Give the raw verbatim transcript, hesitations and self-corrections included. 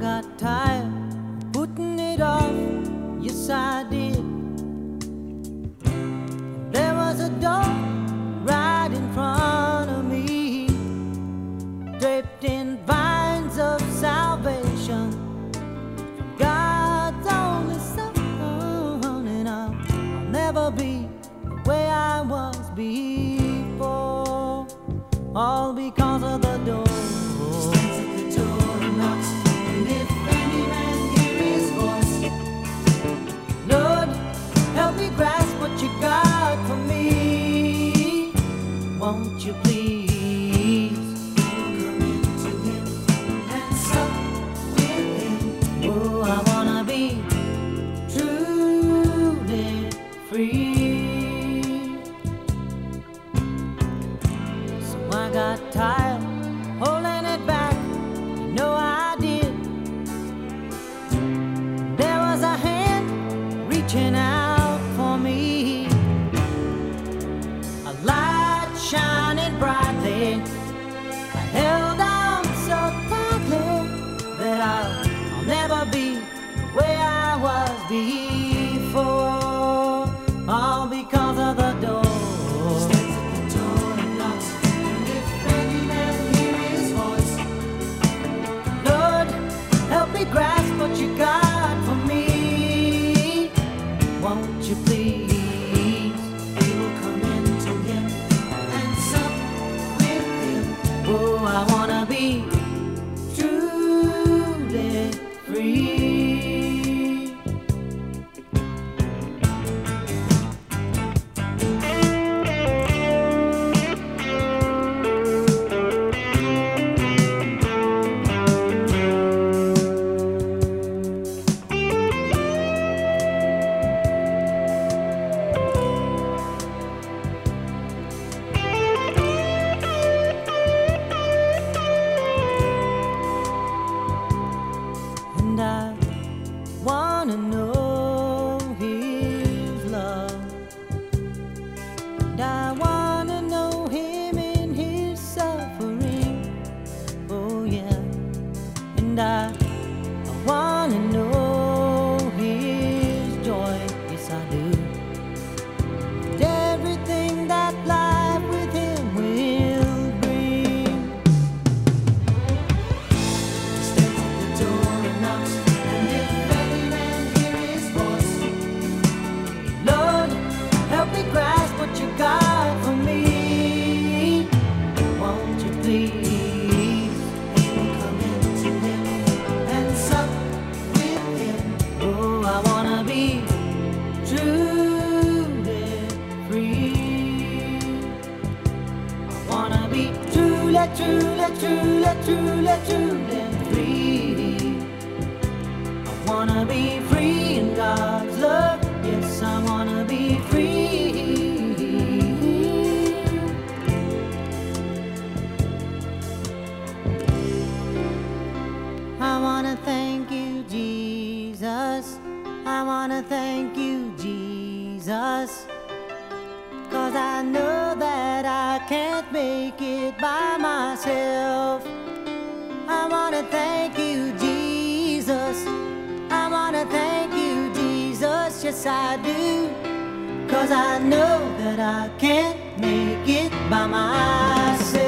got tired putting it off, yes I did. There was a door right in front of me, draped in vines of salvation from God's only Son, and I'll, I'll never be the way I was before, all because of the door. Won't you please come into Him and sup with Him? Oh, I wanna be truly free. So I got tired holding it back, you know I did. There was a hand reaching out for me, a light shining brightly. I held on so tightly that I'll, I'll never be the way I was before, all because of the door. Stands at the door and knocks, and if any man hear His voice, Lord, help me grasp what you got for me. Won't you please? Oh, I wanna be truly free. And I wanna know His love, and I wanna know Him in His suffering. Oh yeah, and I, I wanna know His joy. Yes I do. And everything that life with Him will bring. Stands at the door and knocks, and if any man hear His voice, Lord, help me grasp what you got for me. Won't you please come into Him and sup with Him? Oh, I wanna be truly free. I wanna be truly, truly, truly, truly, truly free. I wanna be free in God's love. Yes, I wanna be free. I wanna thank you, Jesus. I wanna thank you, Jesus, 'cause I know that I can't make it by myself. I wanna thank you, Jesus. I wanna thank you, Jesus. Yes, I do, 'cause I know that I can't make it by myself.